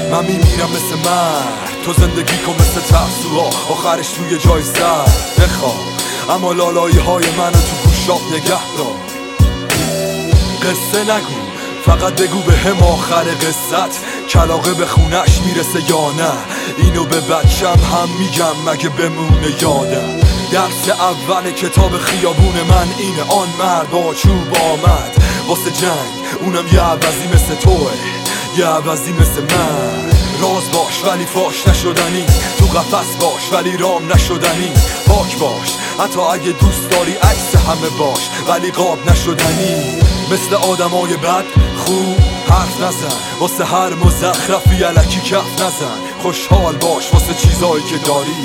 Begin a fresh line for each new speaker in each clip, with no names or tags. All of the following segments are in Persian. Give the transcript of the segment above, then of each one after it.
من میمیرم مثل مرد، تو زندگی کن مثل ترسوها، آخرش توی جای سر بخواه. اما لالایی های منو تو گوشات نگه دار. قصه نگو، فقط بگو به هم آخر قصت کلاغه به خونش میرسه یا نه. اینو به بچم هم میگم مگه بمونه یادم. درس اول کتاب خیابون من اینه، آن مرد با چوب آمد واسه جنگ، اونم یه عوضی مثل توه، یه عوضی مثل من. راز باش ولی فاش نشدنی، تو قفس باش ولی رام نشدنی. پاک باش حتی اگه دوست داری عکس همه باش ولی قاب نشدنی. مثل آدمای بد خوب حرف نزن، واسه هر مزخرفی الکی کف نزن. خوشحال باش واسه چیزایی که داری،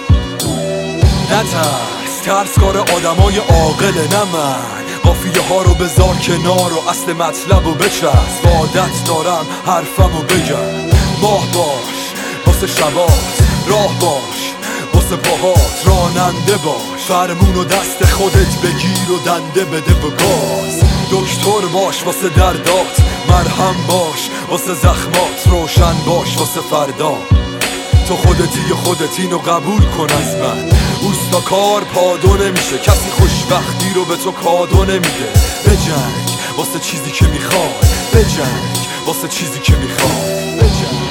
نترس، ترس کار آدمای عاقله نه من. قافیه ها رو بذار کنار و اصل مطلب رو بچسب. عادت دارم حرفمو بگم. ماه باش واسه شبات، راه باش واسه پاهات، راننده باش. فرمون و دست خودت بگیر و دنده بده و گاز. دکتر باش واسه دردات، مرهم باش واسه زخمات، روشن باش واسه فردا. تو خودتی و خودت اینو قبول کن از من. اوستا کار پادو نمیشه، کسی خوشبختی رو به تو کادو نمیده. بجنگ واسه چیزی که میخوای، بجنگ واسه چیزی که میخوای، بجنگ.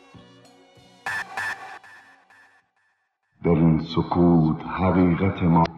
در این سکوت حقیقت ما